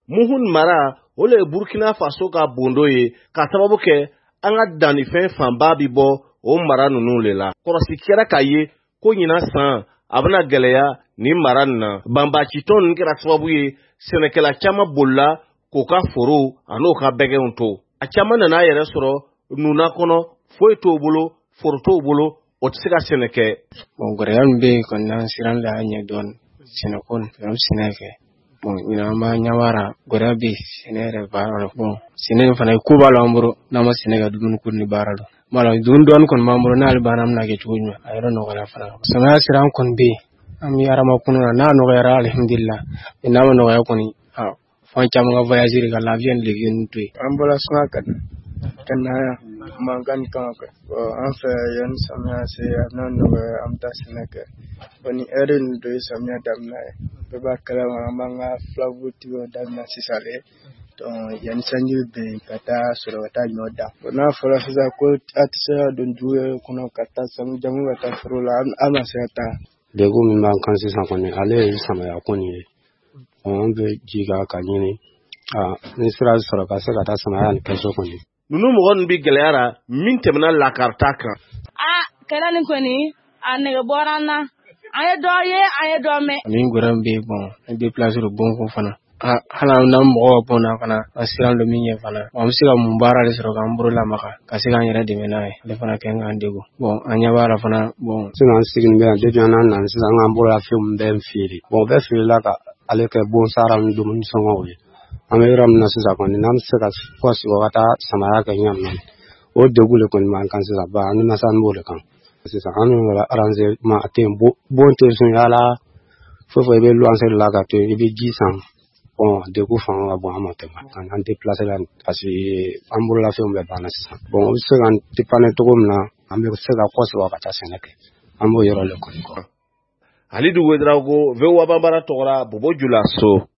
Muhun mara ole Burkina Faso ka bondo ye ka sababu kɛ an ka dannifɛn fanba bi bɔ o mara ninnu le la. Kɔrɔsi kɛra ka ye ko ɲina san a bɛna gɛlɛya ni mara nin na. Banbacitɔ ninnu kɛra sababu ye sɛnɛkɛla caman bolila k'o ka foro an'o ka bɛgɛnw to. A caman nana yɛrɛ sɔrɔ nuna kɔnɔ foyi t'o bolo, foro t'o bolo, o tɛ se ka sɛnɛ kɛ. Bon, gɛlɛya min bɛ yen kɔni n'an siran la ɲɛ dɔɔni sɛnɛko nin an sɛnɛ kɛ. Bon, ɲinan b'a ɲɛwara gɛlɛya bɛ sɛnɛ yɛrɛ baara la. Bon, sɛnɛ in fana ko b'a la an bolo n'an ma sɛnɛ ka dumuni ko ni baara la. Mala dumuni dɔɔni kɔni b'an bolo n'ale baara min na kɛ cogo ɲuman a yɔrɔ nɔgɔya fana. Samiya sera an kɔni bɛ yen an bɛ aramakun na n'a nɔgɔyara alhamdulillah n'a ma nɔgɔya kɔni fan caman ka voyage ka l'avion de vient to yi. An bɔra sanga ka na mankan kan an fɛ yan samiya se n'a nɔgɔya an bɛ taa sɛnɛ kɛ. Bon ni heure in to ye samiya daminɛ ye bɛɛ b'a kalama an b'an ka flabu tigɛ daminɛ sisan le. Yani sanji bɛ ka taa sɔrɔ ka taa ɲɔ da. N'a fɔra sisan ko a tɛ se ka don dugu kɔnɔ ka taa sanu jamu ka taa foro la an ma se ka taa. Degun min b'an kan sisan kɔni ale ye samaya kɔni ye. An bɛ ji ka ɲini ni sira sɔrɔ ka se ka taa samaya ni kɛso kɔni. Nunu mɔgɔ ninnu bi gɛlɛyara min tɛmɛna lakarita kan. Kɛlɛ nin kɔni a nɛgɛ bɔra an na. An ye dɔ ye an ye dɔ mɛn. Ni gɛrɛ bɛ bon an déplacer le bon ko fana. Hala n'an mɔgɔ bon na fana an siran lo min ye fana. An bɛ se ka mun baara de sɔrɔ k'an bolo lamaga ka se k'an yɛrɛ dɛmɛ n'a ye. Ale fana kɛ k'an degun. Bon an ɲɛ b'a la fana bon sisan sigin bɛ yan depuis an nana sisan an bolo la fɛnw bɛɛ feere. Bon bɛɛ feere la ka ale kɛ bon sara ni dumuni sɔngɔw ye. An bɛ yɔrɔ min na sisan kɔni n'an bɛ se ka kɔsi ka taa samaya kɛ ɲam na. O degun le kɔni b'an kan sisan ba ani masa n'o de kan. Sisan an yɛrɛ arranger ma tɛ bon tɛ sun yala fo i bɛ luwanse la ka to i bɛ ji san. Bon degun fanga ka bon an ma tɛmɛ an déplacer la parce que an bolo la fɛnw bɛɛ banna sisan. Bon o bɛ se ka dépanner cogo min na an bɛ se ka kɔsi ka taa sɛnɛ kɛ. An b'o yɔrɔ le kɔni kɔ. Halidu Wedraugo, VOA Bambara tɔgɔra Bobo Jula So.